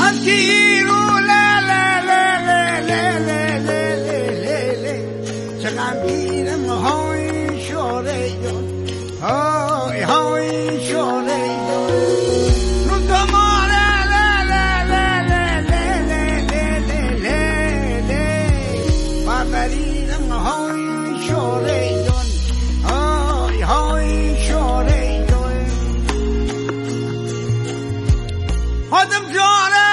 هنگیرو چقدر گیرم های شوره جون های های شوره جون رو دماره برداریم های شوره جون های های شوره جون خودم شوره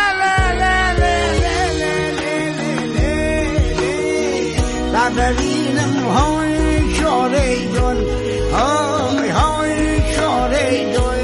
برداریم های شوره جون های های شوره جون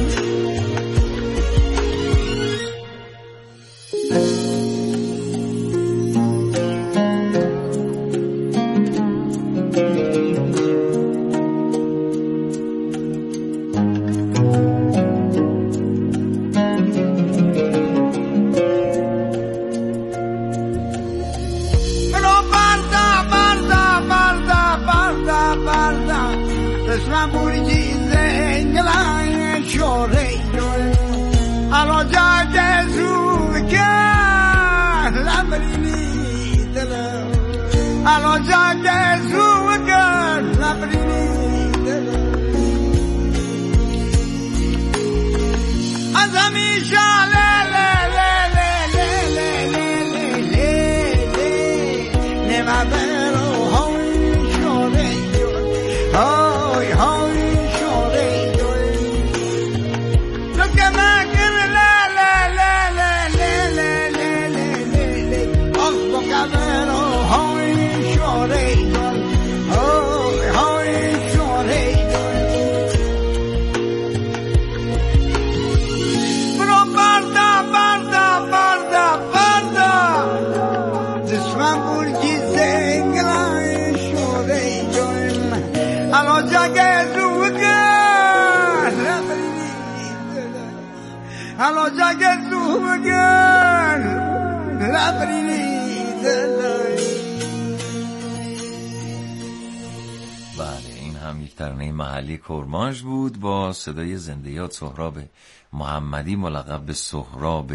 محلی کرمانش بود با صدای زنده‌یاد سهراب محمدی ملقب به سهراب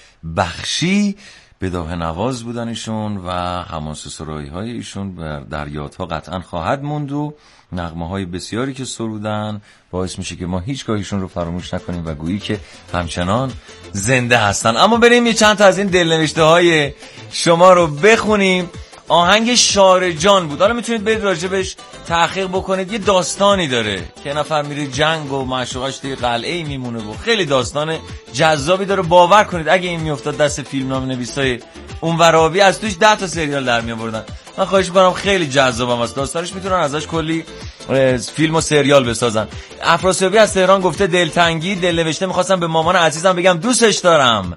بخشی. بداهه نواز بودن ایشون و حماسه سرایی های ایشون در یادها قطعا خواهد موند و نغمه های بسیاری که سرودن باعث میشه که ما هیچگاه ایشون رو فراموش نکنیم و گویی که همچنان زنده هستن. اما بریم یه چند تا از این دلنوشته های شما رو بخونیم. آهنگ شارجان بود. حالا میتونید برید راجبش تحقیق بکنید. یه داستانی داره که نفر میره جنگ و معشوقش توی قلعه‌ای میمونه و خیلی داستان جذابی داره. باور کنید اگه این میافتاد دست فیلمنامه‌نویسای اون ورابی از توش 10 تا سریال در میآوردن. من خواهش می‌کنم خیلی جذابم است داستانش، میتونن ازش کلی فیلم و سریال بسازن. افراسیابی از تهران گفته دلتنگی دلنوشته می‌خواستم به مامان عزیزم بگم دوستش دارم.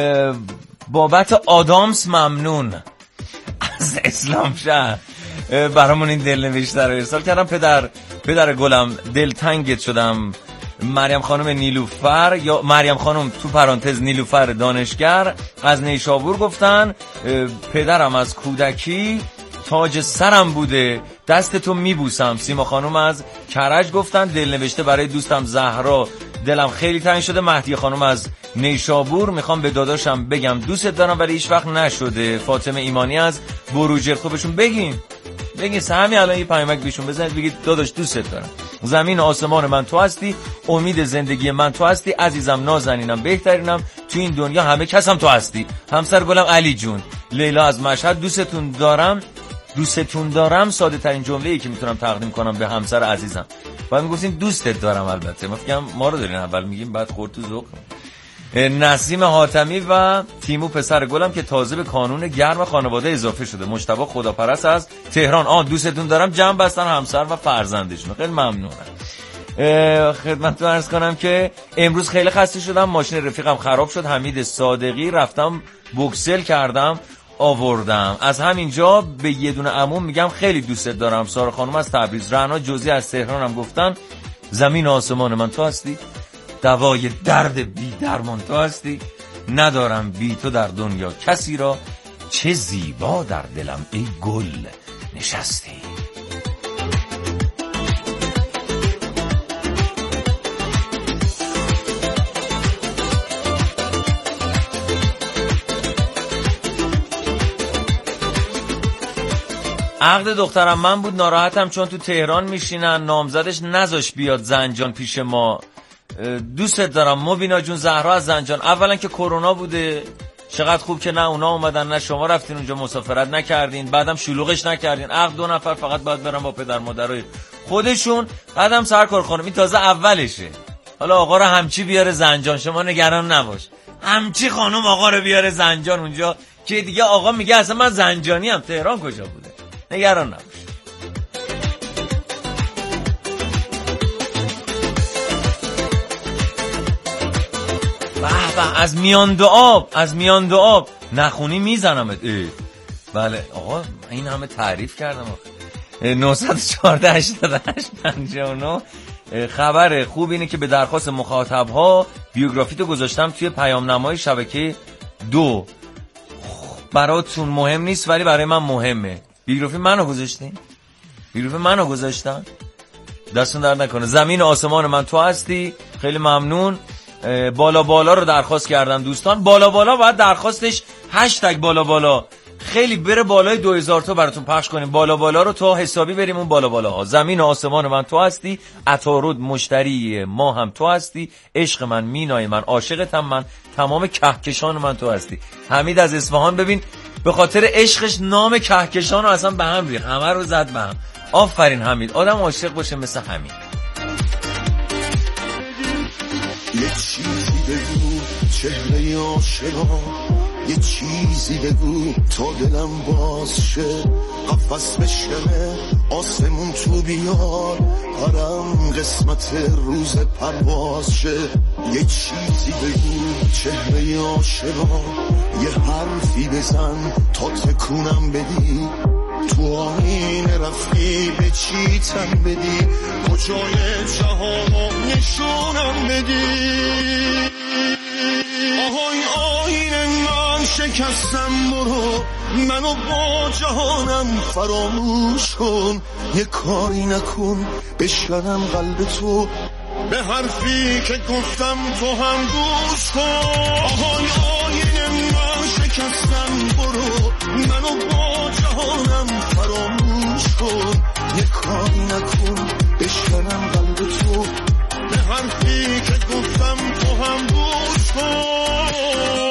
بابت آدامس ممنون از اسلام شهر برامون این دلنوشته رو ارسال کردم. پدر گلم دلتنگت شدم. مریم خانم نیلوفر یا مریم خانم تو پرانتز نیلوفر دانشگر از نیشابور گفتن پدرم از کودکی تاج سرم بوده دستتو میبوسم. سیما خانم از کرج گفتن دلنوشته برای دوستم زهرا دلم خیلی تنگ شده. مهدی خانم از نیشابور میخوام به داداشم بگم دوست دارم ولی هیچ وقت نشده. فاطمه ایمانی از بروجرد خوبشون بگین همین الان یه پیامک بهشون بزنید بگید داداش دوست دارم. زمین آسمان من تو هستی، امید زندگی من تو هستی، عزیزم نازنینم بهترینم تو این دنیا همه کسم تو هستی. همسر گلم علی جون. لیلا از مشهد دوستتون دارم ساده ترین جمله‌ای که میتونم تقدیم کنم به همسر عزیزم. بعد میگفتین دوستت دارم. البته ما فکر ما رو دارین اول میگیم بعد خورد تو ذوق. نسیم حاتمی و تیمو پسر گلم که تازه به کانون گرم خانواده اضافه شده. مجتبی خداپرست از تهران دوستتون دارم جمع بستن همسر و فرزندشون. خیلی ممنونم. خدمتتون عرض کنم که امروز خیلی خسته شدم. ماشین رفیقم خراب شد. حمید صادقی رفتم بوکسل کردم آوردم. از همینجا به یه دونه عموم میگم خیلی دوستت دارم. سارا خانم از تبریز. رعنا جوزی از تهران هم گفتن زمین آسمان من تو هستی، دوای درد بی درمان تو هستی، ندارم بی تو در دنیا کسی را، چه زیبا در دلم ای گل نشستی. عقد دخترم من بود، ناراحتم چون تو تهران میشینن، نامزدش نذاش بیاد زنجان پیش ما. دوستت دارم مبینا جون. زهرا از زنجان. اولا که کرونا بوده، چقدر خوب که نه اونا اومدن نه شما رفتین اونجا مسافرت نکردین، بعدم شلوغش نکردین. عقد 2 نفر فقط باید برن با پدر مادرای خودشون، بعدم سرکار خانم. این تازه اولشه. حالا آقا رو همچی بیاره زنجان، شما نگران نباش. همچی خانم آقا رو بیاره زنجان اونجا که دیگه آقا میگه اصلا من زنجانی ام، تهران کجا بوده. نگران نباش. از میان دو آب نخونی میزنمت. بله آقا این همه تعریف کردم. 914 88 59. خبر خوب اینه که به درخواست مخاطبها بیوگرافیتو گذاشتم توی پیام نمای شبکه 2. براتون مهم نیست ولی برای من مهمه. بیوگرافی منو گذاشتن. دستون درد نکنه. زمین آسمان من تو هستی. خیلی ممنون. بالا رو درخواست کردم دوستان. بالا باید درخواستش #بالا خیلی بره بالای 2000 تا براتون پخش کنیم. بالا رو تا حسابی بریم اون بالاها. زمین و آسمان من تو هستی. عطارد مشتری ما هم تو هستی. عشق من، مینای من، عاشقتم من، تمام کهکشان من تو هستی. حمید از اصفهان ببین به خاطر عشقش نام کهکشان رو اصلا به هم ریخت، همه رو زد به هم. آفرین حمید، آدم عاشق باشه مثل همین. یه چیزی بگو چهره آشنا، یه چیزی بگو تا دلم باز شه، قفص بشکنه آسمون تو بیار، هرم قسمت روز پرواز شه. یه چیزی بگو چهره آشنا، یه حرفی بزن تا تکونم بدی، تو آینه رفتی به چی تن بدی، کجای جهانو نشونم بدی. آهای آینه من شکستم، برو منو با جهانم فراموش کن، یه کاری نکن بشکنم قلب تو، به حرفی که گفتم تو هم گوش کن. آهای آینه من شکستم، برو منو با جهانم فراموش کن، یه کاری نکن بشکنم قلب تو، به حرفی که گفتم تو هم گوش کن.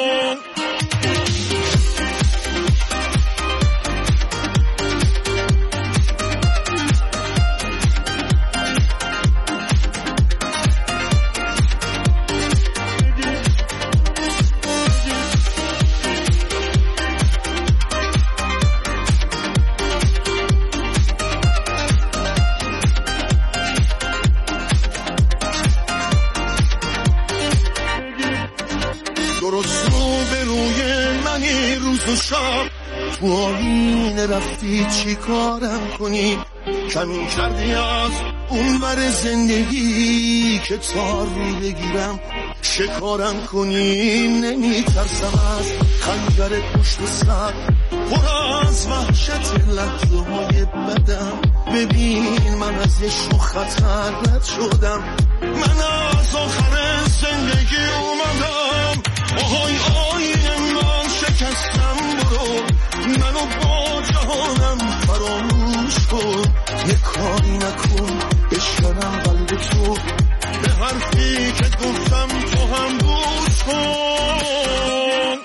تو آینه رفتی چی کارم کنی، کمین کردی از اون بر زندگی که تاری بگیرم شکارم کنی. نمی ترسم از خنجر پشت سر، پر از وحشت لحظه های بدم، ببین من از یه شو خطر رد شدم، من از آخر زندگی اومدم. آهای آینه من شکستم، برو منو با جهانم فراموش کن، یه کاری نکن بشکنم قلب تو، به حرفی که گفتم تو هم گوش کن.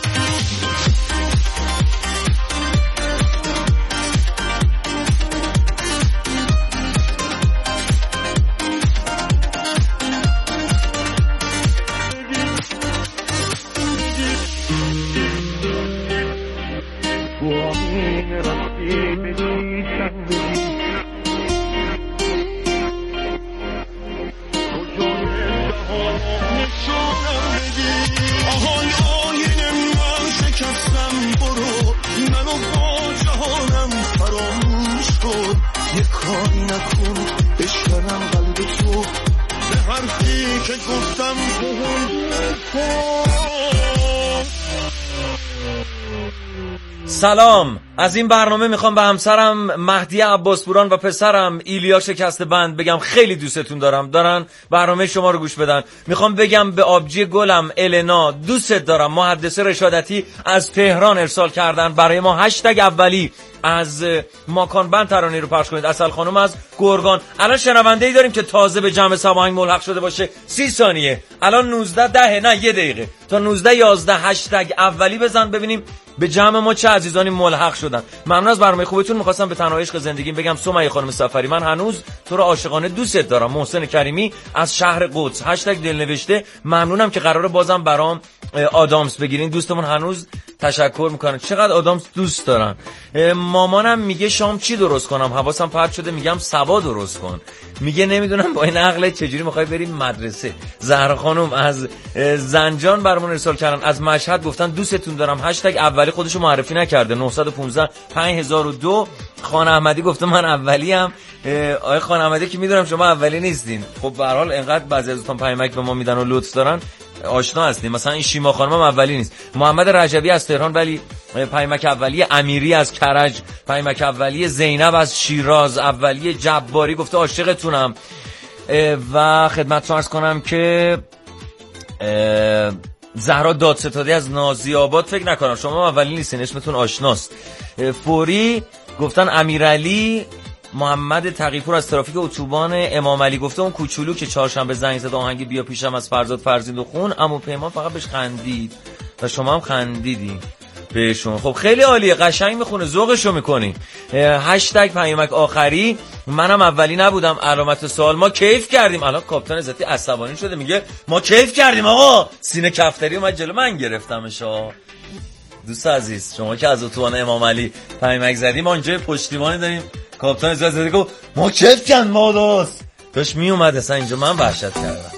کاری نکن بشکنم قلب تو، به حرفی که گفتم تو هم گوش کن. سلام. از این برنامه میخوام به همسرم مهدی عباسپوران و پسرم ایلیا شکسته بند بگم خیلی دوستتون دارن برنامه شما رو گوش بدن. میخوام بگم به آبجی گلم النا دوستت دارم. محدثه رشادتی از تهران ارسال کردن برای ما هشتگ اولی از ماکان بند ترانه رو پخش کنید. اصل خانم از گرگان. الان شنونده‌ای داریم که تازه به جمع سواهنگ ملحق شده باشه. 30 ثانیه الان 19 نه 1 دقیقه تا 19:11 هشتگ اولی بزن ببینیم به جمع ما چه عزیزانی ملحق شدن. ممنون از برنامه خوبتون. می‌خواستم به تنها عشق زندگیم بگم سمیه خانم سفری من هنوز تو رو عاشقانه دوستت دارم. محسن کریمی از شهر قدس هشتگ دلنوشته. ممنونم که قراره بازم برام آدامس بگیرین. دوستمون هنوز تشکر میکنن. چقدر آدامس دوست دارن. مامانم میگه شام چی درست کنم؟ حواسم پرت شده میگم سبا درست کن. میگه نمیدونم با این عقلت چجوری میخوای بریم مدرسه. زهرا خانم از زنجان برامون ارسال کردن. از مشهد گفتن دوستتون دارم. هشتگ اولی خودشو معرفی نکرده. 915 5002. خان احمدی گفته من اولیم. آقای خان احمدی که میدونم شما اولی نیستین. خب به هر حال انقدر بعضی از دوستان پیامک به ما میدن و لطف دارن آشنا هستیم. مثلا این شیما خانم هم اولی نیست. محمد رجبی از تهران ولی پیامک اولی. امیری از کرج پیامک اولی. زینب از شیراز اولی. جباری گفته عاشقتونم. و خدمتتون عرض کنم که زهرا دادستادی از نازی آباد فکر نکنم شما اولی نیستین اسمتون آشناست. فوری گفتن امیرعلی. محمد تقی‌پور از ترافیک اتوبان امام علی گفته اون کوچولو که چهارشنبه زنگ زد آهنگ بیا پیشم از فرزاد فرزند و خون عمو پیمان فقط بهش خندید و شما هم خندیدی بهشون. خب خیلی عالیه قشنگ میخونه ذوقشو میکنی. هشتگ پیامک آخری منم اولی نبودم علامت سوال. ما کیف کردیم. الان کاپیتان عزتی عصبانی شده میگه ما کیف کردیم آقا. سینه کفتری اومد جلو من گرفتمش. دوست عزیز شما که از اتوبان امام علی پیامک زدیم ما اینجا پشتیبانی داریم. کاپیتان عزتی گفت ما کیف کردیم ما دوست داشت می اومد اصلا اینجا من وحشت کردم.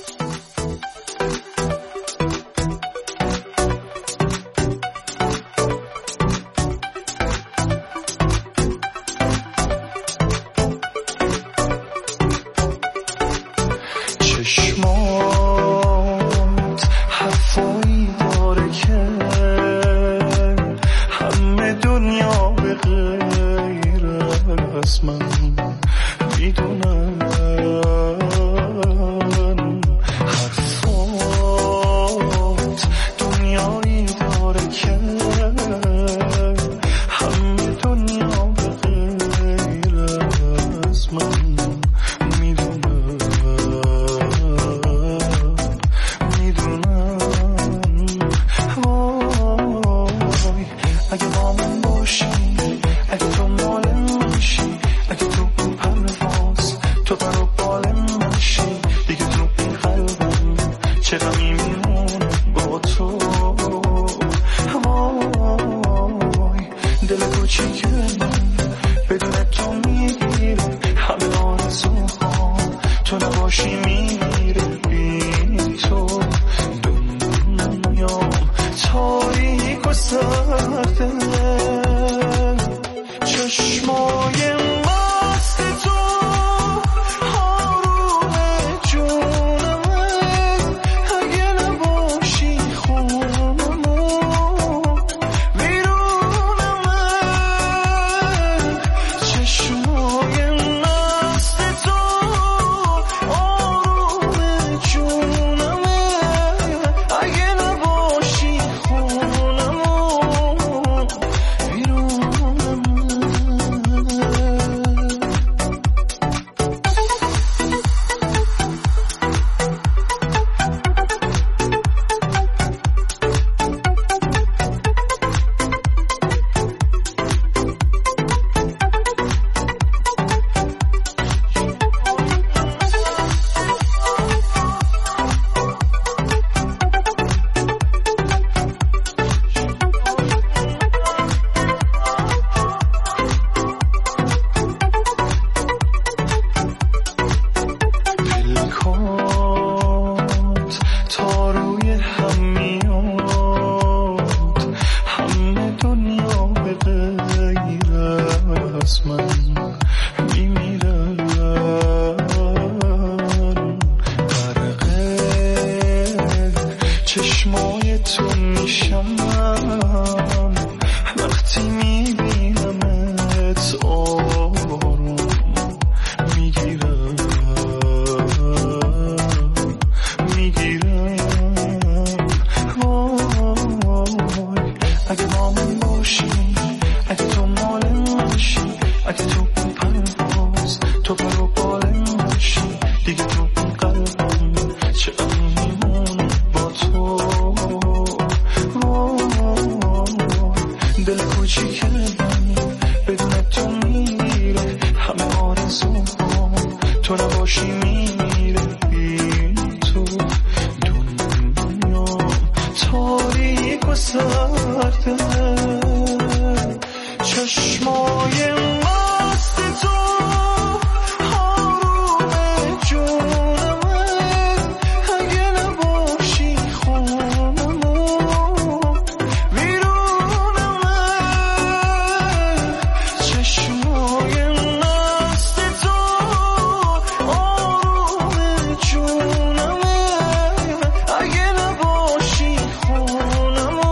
وقتی میبینمت آروم میگیرم اگه با من باشی، اگه تو مال باشی، اگه تو اون پرواز تو پر و بالم باشی، دیگه تو اون قلبم چقدر میمونه با تو. دل کوچیک من بدون تو میره، همه آرزوام تو نباشی میره. تو دنیا تاریک و سرده، چشمای مست تو آروم جونمه، اگه نباشی خونمه ویرونمه. چشمای مست تو آروم جونمه، اگه نباشی خونمه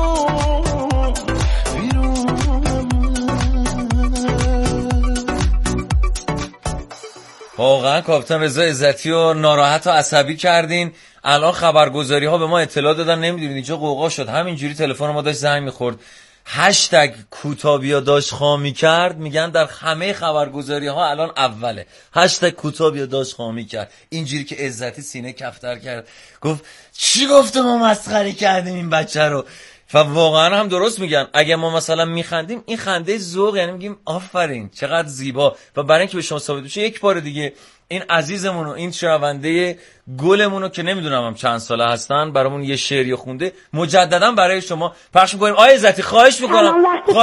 واقعا کاپیتان رضا عزتی و ناراحت و عصبی کردین. الان خبرگزاری ها به ما اطلاع دادن، نمیدونید اینجا قوقا شد، همینجوری تلفن ما داشت زنگ میخورد. هشتگ کوتابیا داشت خامی کرد، میگن در همه خبرگزاری ها الان اوله. هشتگ کوتابیا داشت خامی کرد. اینجوری که عزتی سینه کفتر کرد، گفت چی گفته ما مسخره کردیم این بچه رو. و واقعا هم درست میگن. اگه ما مثلا میخندیم این خنده ذوق، یعنی میگیم آفرین چقدر زیبا. و برای اینکه به شما ثابت بشه یک بار دیگه این عزیزمون و این شنونده گلمون رو که نمیدونم هم چند ساله هستن برامون یه شعری خونده، مجددا برای شما پخش میکنیم. آقای عزتی خواهش میکنم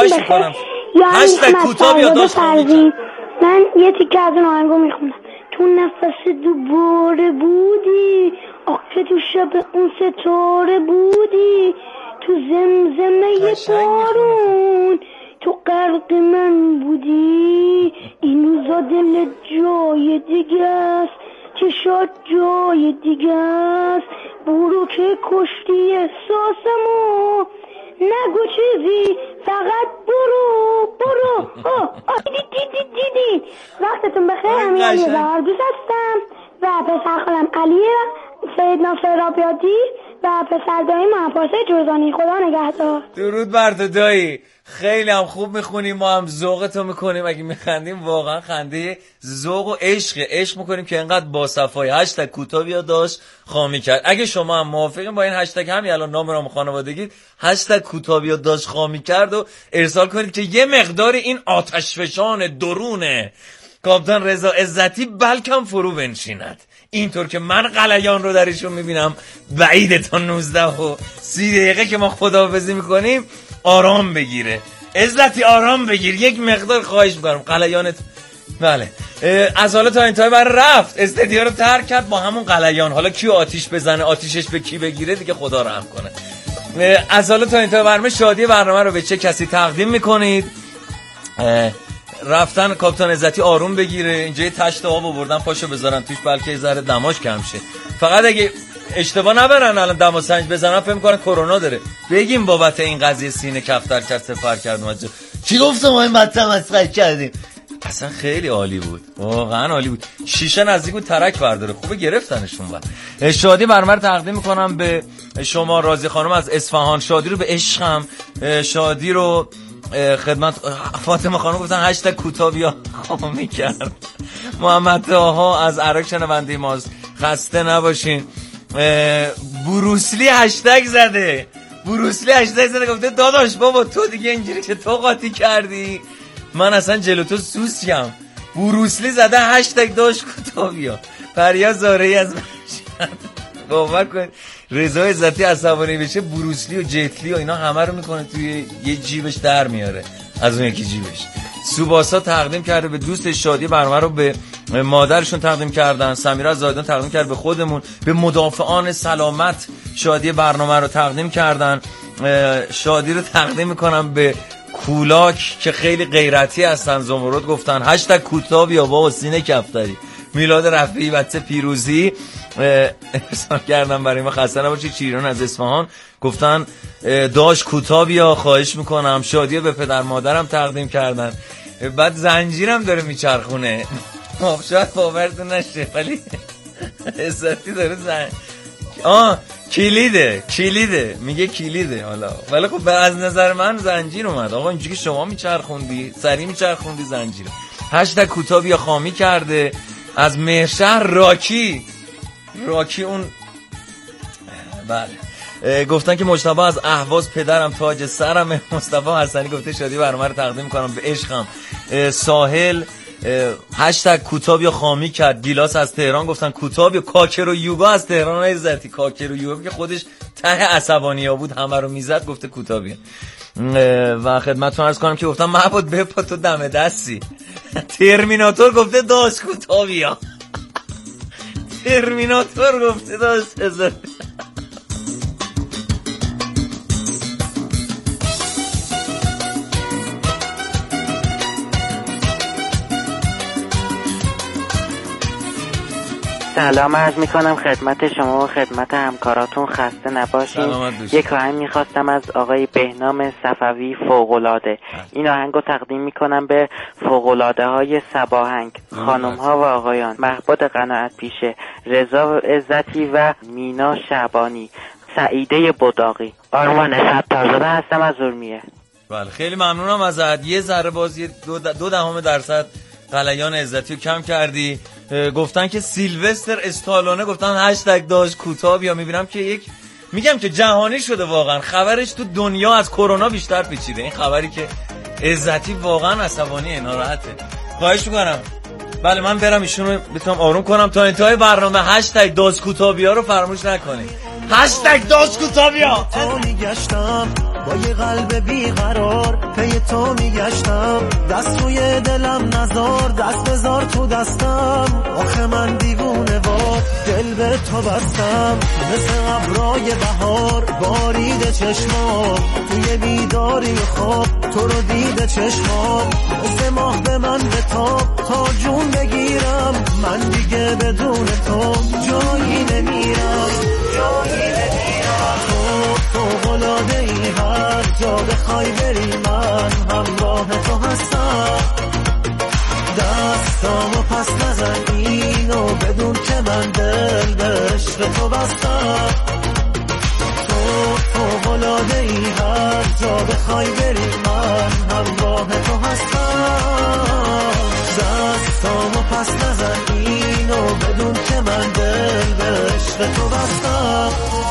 هشتگ کوتابیا داشت خامی کرد. من یه تیکه از اون آهنگو میخونم. تو نفس دوباره بودی، آخه تو شب اون ستاره بودی، تو زمزمه بارون تو غرق من بودی. این روزا دل جای دیگه است، چشات جای دیگه است، برو که کشتی احساسمو، نگو چیزی فقط برو برو. دیدی وقتتون بخیر. امیرعلی زهردوست هستم و پسر خالم علیه سید ناصر رابیاتی و پسر دایی محمدپارسا جرزانی. خدا نگهدار. درود بر تو دایی، خیلی هم خوب میخونیم، ما هم ذوقتو میکنیم. اگه میخندیم واقعا خنده ذوق و عشق میکنیم که انقدر با صفای. هشتگ کوتابیا داشت خامی کرد. اگه شما هم موافقین با این هشتگ، همین الان نام رام خانوادگی هشتگ کوتابیا داشت خامی کرد و ارسال کنید که یه مقدار این آتشفشان درون کاپیتان رضا عزتی بلکم فرو بنشیند. اینطور که من غلیان رو در ایشون میبینم بعیده تا 19:30 که ما خداحافظی میکنیم آرام بگیره. عزتی آرام بگیر، یک مقدار خواهش میکنم. غلیانت بله از حالا تا انتهای برای رفت، استدیو رو ترک کرد با همون غلیان. حالا کیو آتیش بزنه، آتیشش به کی بگیره دیگه خدا رحم کنه. از حالا تا انتهای برنامه شادی برنامه رو به چه کسی تقدیم میکنید؟ رفتن کاپیتان عزتی آروم بگیره. اینجا یه تشت آب آوردن پاشو بذارن توش بلکه یه ذره دماش کم شه. فقط اگه اشتباه نبرن الان دماسنج بزنن فکر می‌کنن کرونا داره. بگیم بابت این قضیه سینه کفتر کرد سفر کرد اومد. چی گفتم ما این بچه مسخره کردیم؟ اصلا خیلی عالی بود، واقعا عالی بود. شیشه نزدیک بود ترک برداره، خوبه گرفتنشون. بعد شادی برنامه رو تقدیم میکنم به شما راضی خانم از اصفهان. شادی رو به عشقم، شادی رو خدمت فاطمه خانم گفتن هشتگ کوتابیا خامی کرد. محمد طاها از عراق شنونده ماست، خسته نباشین. بروسلی هشتگ زده، بروسلی هشتگ زده گفته داداش بابا تو دیگه اینجوری که تو قاطی کردی من اصلا جلو تو سوسیم. بروسلی زده هشتگ داشت کوتابیا. پریا زارعی از باور کن رضا عزتی عصبانی بشه بروسلی و جتلی و اینا همه رو میکنه توی یه جیبش در میاره از اون یکی جیبش. سوباسا تقدیم کرده به دوست شادی برنامه رو به مادرشون تقدیم کردن. سمیرا زاهدان تقدیم کرد به خودمون. به مدافعان سلامت شادی برنامه رو تقدیم کردن. شادی رو تقدیم میکنم به کولاک که خیلی غیرتی هستن. زمرد گفتن هشتگ کوتابیا بابا سینه کفتری. میلاد رفیعی بچه پیروزی ارسال کردن برای ما. خسته نباشید. شیرین از اصفهان گفتن داش کوتاه بیا خواهش میکنم. شادی به پدر مادرم تقدیم کردن. بعد زنجیرم داره میچرخونه. شاید باورتون نشه ولی عزتی داره کلیده میگه کلیده. حالا ولی خب از نظر من زنجیر اومد. آقا اینجوری که شما میچرخوندی سری میچرخوندی زنجیر. هشتگ کوتاه بیا خامی کرده. از مهرشهر راکی اون بله گفتن که مجتبی از اهواز پدرم تاج سرم. مصطفی حسنی گفته شادی برنامه رو تقدیم میکنم به عشقم. ساحل هشتگ کوتاه بیا خامی کرد. گیلاس از تهران گفتن کوتاه بیا. کاکر و یوگا از تهران عزتی. کاکر و یوگا که خودش ته عصبانیا بود همه رو میزد گفته کوتاه بیا. و خدمتتون عرض کنم که گفتم محبوب بپا تو دم دستی. ترمیناتور گفته داش کوتاه بیا. ترمیناتور گفته داش عزتی. سلام عرض میکنم خدمت شما و خدمت همکاراتون. خسته نباشین. یک آهنگ میخواستم از آقای بهنام صفوی فوق‌العاده. این آهنگو تقدیم میکنم به فوق‌العاده های سباهنگ، خانم ها و آقایان، مهبد قناعت پیشه، رضا عزتی و مینا شعبانی، سعیده بداقی. آرمان ستارزاده هستم از اورمیه. بله خیلی ممنونم ازت. یه ذره بازی 2% قلیان عزتی رو کم کردی. گفتن که سیلوستر استالونه گفتن هشتگ داش کوتاه بیا. میبینم که میگم که جهانی شده واقعا. خبرش تو دنیا از کرونا بیشتر پیچیده. این خبری که عزتی واقعا عصبانی ناراحته. خواهش میکنم بله من برم ایشونو بتونم آروم کنم تا انتهای برنامه. هشتگ داش کوتاه بیا رو فراموش نکنید. هشتگ داش کوتاه بیا. تو میگشتم با یه قلب بیقرار پی تو میگشتم. دست روی دلم نزار دست بذار تو دستم. آخه من دیوونه و دل به تو بستم. مثل ابرای بهار بارید چشمام. توی بیداری خواب تو رو دیده چشمام. مثل ماه به من بتاب تا جون بگیرم. من دیگه بدون تو جایی نمیرم. تو فوق‌العاده ای هر جا بخوای بری من همراه تو هستم. دستامو پس نزن اینو بدون که من دل به عشق تو بستم. تو فوق‌العاده ای هر جا بخوای بری من همراه تو هستم. دستامو پس نزن اینو بدون که من دل به عشق تو بستم.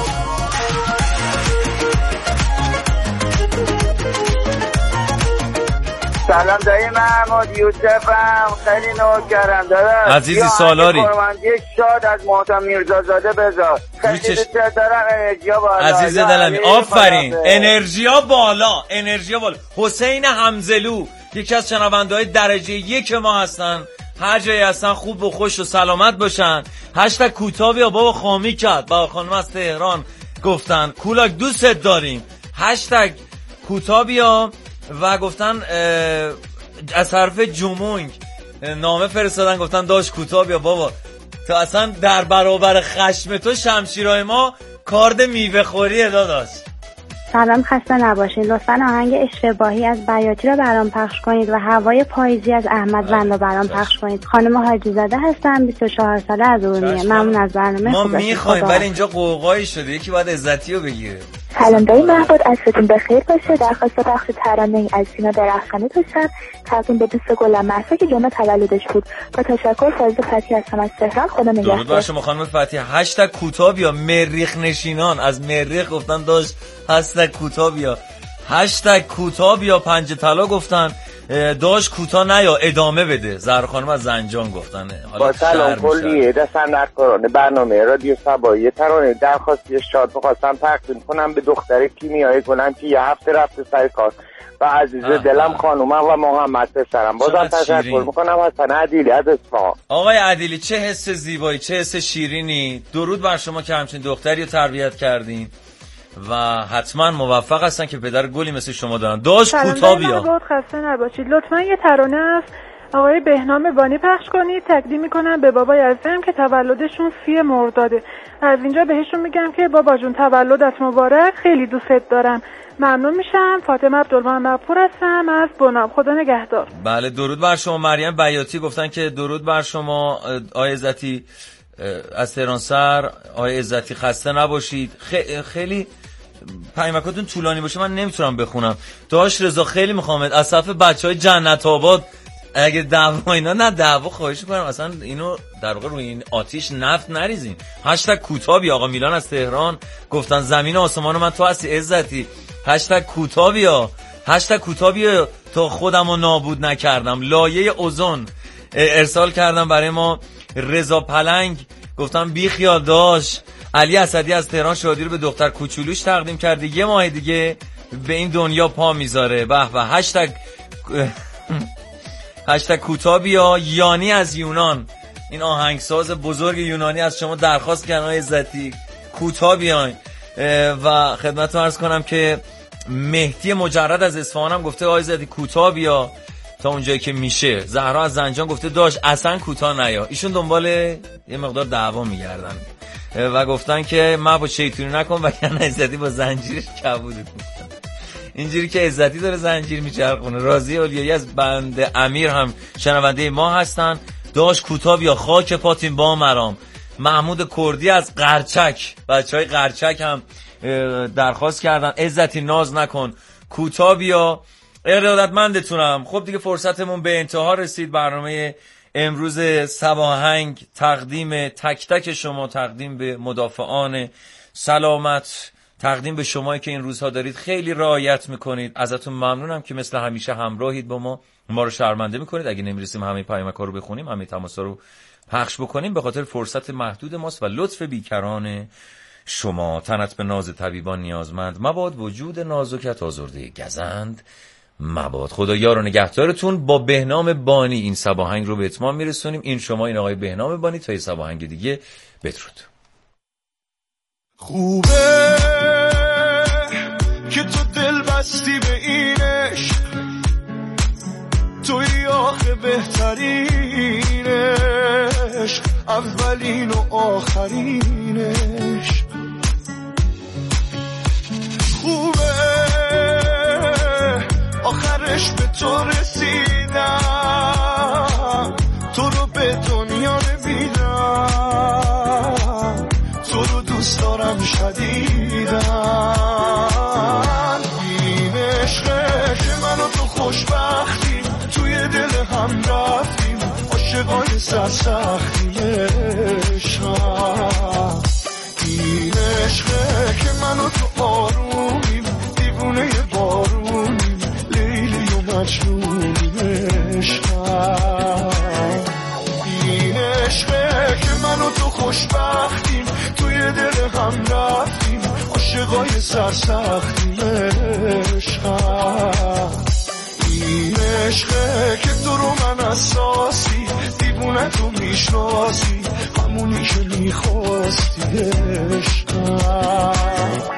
سلام دایی محمود یوسفم. خیلی نوکرم داداش. عزیزی سالاری شاد از محتم میرزازاده بذار. خیلی دوست دارم. انرژیا بالا عزیز دلمی. آفرین. انرژیا بالا. حسین حمزلو یکی از شنونده‌های درجه 1 ما هستن. هر جایی هستن خوب و خوش و سلامت باشن. هشتگ کوتاه بیا بابا خامی کرد. با خانم از تهران گفتن کولاک دوستت داریم. هشتگ کوتاه بیا. و گفتن از حرف جمونگ نامه فرستادن گفتن داش کوتاه بیا بابا. تا اصلا در برابر خشم تو شمشیرهای ما کارد میوه خوریه داداش. سلام خسته نباشید. لطفاً آهنگ اشتباهی از بیاتی رو برام پخش کنید و هوای پاییزی از احمد وند رو برام پخش کنید. خانم حاجی زاده هستم 24 ساله از ارومیه. ممنون از برنامه. ما میخوایم ولی اینجا قوقایی شده یکی باید عزتی رو بگیره. سلام دایی محبود عصرتون بخیر باشه. درخواست پخش ترانه از سینا درخشانی داشتم تقدیم به دوست گلم محسا که جمعه تولدش بود. با تشکر فاضل فتحی هستم از تهران. خدا نگهدار. درود بر شما خانم فتحی. هشتگ کوتاه بیا. مریخ نشینان از مریخ گفتن داشت هشتگ کوتاه بیا. هشتگ کوتاه بیا. پنج طلا گفتن داش کوتاه نیا ادامه بده. زهرا خانم از زنجان گفتن. با سلام کلیه دستن در کارانه برنامه رادیو سبایی ترانه درخواستی شاد بخواستم تقدیم کنم به دختر کیمیای گلم که یه هفته رفته سر کار و عزیز دلم خانومم و محمد پسرم. بازم تشکر میکنم حسن عدیلی از اصفهان. آقای عدیلی چه حس زیبایی چه حس شیرینی. درود بر شما که همچین دختری رو تربیت کردین و حتما موفق هستن که پدر گلی مثل شما دارن. داش کوتاه بیا. خسته نباشید. لطفا یه ترانه است آقای بهنام بانی پخش کنید. تقدیم میکنم به بابای عزیزم که تولدشون 30 مرداده. از اینجا بهشون میگم که بابا جون تولدت مبارک، خیلی دوست دارم. ممنون میشم. فاطمه عبدالمنصور هستم از بناب. خدا نگهدار. بله درود بر شما. مریم بیاتی گفتن که درود بر شما آقای عزتی از تهران سر. آقای عزتی خسته نباشید. خیلی پیامکاتون طولانی باشه من نمیتونم بخونم. داش رضا خیلی میخوام از صف بچهای جنت آباد اگه دعوا اینا نه دعوا خواهش میکنم اصلا اینو در واقع روی این آتیش نفت نریزین. هشتگ کوتابی. آقا میلان از تهران گفتن زمین آسمان من تو هستی عزتی. هشتگ کوتابیا. هشتگ کوتابیا تا خودمو نابود نکردم. لایه اوزون ارسال کردم برای ما. رضا پلنگ گفتم بی خیال داش. علی اسدی از تهران شادی رو به دختر کوچولوش تقدیم کرده. یه ماه دیگه به این دنیا پا میذاره. به به. هشتگ کوتابیا. یانی از یونان این آهنگساز بزرگ یونانی از شما درخواست کردن آقای عزتی کوتابیان. و خدمتتون عرض کنم که مهدی مجرد از اصفهان هم گفته آقای عزتی کوتابیا تا اونجایی که میشه. زهرا از زنجان گفته داش اصلا کوتاه نیا. ایشون دنبال یه مقدار دعوا میگردن و گفتن که ما با شیطونی نکن وگرنه عزتی با زنجیرش کبودت میکنه. اینجوری که عزتی داره زنجیر میچرخونه. راضی اولیایی از بند امیر هم شنونده ما هستن. داش کوتابیا خاک پاتین با مرام. محمود کردی از قرچک. بچهای قرچک هم درخواست کردن عزتی ناز نکن کوتابیا. ارادتمندتونم. خب دیگه فرصتمون به انتها رسید. برنامه امروز سباهنگ تقدیم تک تک شما، تقدیم به مدافعان سلامت، تقدیم به شمایی که این روزها دارید خیلی رعایت میکنید. ازتون ممنونم که مثل همیشه همراهید با ما رو شرمنده میکنید. اگه نمیرسیم همه پیامک‌ها رو بخونیم، همه تماس‌ها رو پخش بکنیم، به خاطر فرصت محدود ماست و لطف بیکران شما. تنت به ناز طبیبان نیازمند مباد، وجود نازکت آزرده گزند مباد. خدا یار و نگهدارتون. با بهنام بانی این سباهنگ رو به اتمام میرسونیم. این شما، این آقای بهنام بانی. تا یه سباهنگ دیگه بدرود. خوبه که تو دل بستی به این عشق، توی آخه بهترین عشق، اولین و آخرین عشق. خوبه آخرش به تو رسیدم، تو رو به دنیا نمیدم، تو رو دوست دارم شدیدم. این عشقه که من و تو خوشبختیم، توی دل هم رفتیم، عاشقای سرسختیم عشقم. این عشقه که من و تو آرومیم، دیوونه بارونیم، لیلی و مجنونیم عشقم. این عشقه که من و تو خوشبختیم، توی دل هم رفتیم، عاشقای سرسختیم عشقم. این عشقه که تو رو من اساسی، دیوونه تو میشناسی، همونی که میخواستی عشقم.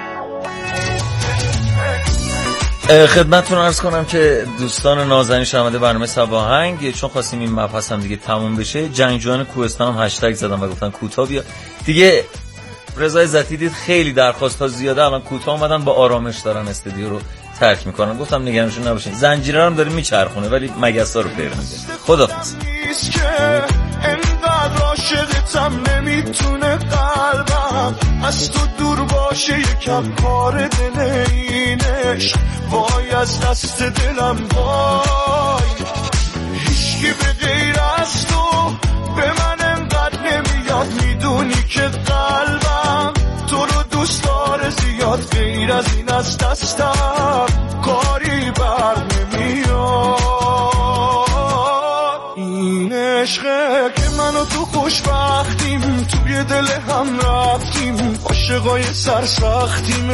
خدمتتون عرض کنم که دوستان نازنین شنونده برنامه سباهنگ، چون خواستیم این مبحث هم دیگه تموم بشه، جنگجویان کوهستان هم هشتگ زدن و گفتن کوتاه بیا دیگه. رضا عزتی دید خیلی درخواست ها زیاده، الان کوتاه اومدن با آرامش دارن استودیو رو ترک میکنن. گفتم نگرانشون نباشین، زنجیره هم داره میچرخونه ولی مگسا رو پیر میده. خداحافظ. انقدر عاشقتم نمیتونه قلبم از تو دور باشه، یکم کار دل اینش وای، از دست دلم وای. هیچکی به غیر از تو به من انقدر نمیاد، میدونی که قلبم تو رو دوست داره زیاد، غیر از این از دستم کاری بر نمیاد. این عشقه که من و تو خوشبختیم، توی دل هم رفتیم، عاشقای سرسختیم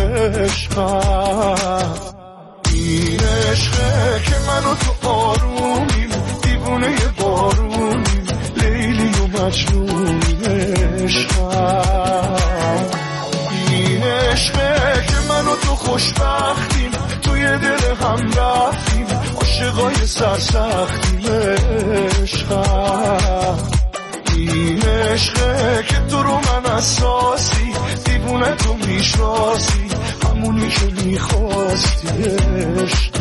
عشقم. این عشقه که من و تو آرومیم، دیوونه بارونیم، لیلی و مجنونیم عشقم. این عشقه که من و تو خوشبختیم توی دل هم رفتیم عاشقای سرسختیم عشقم این عشقه که تو رو من اساسی دیوونه تو میشناسی همونی که میخواستی عشق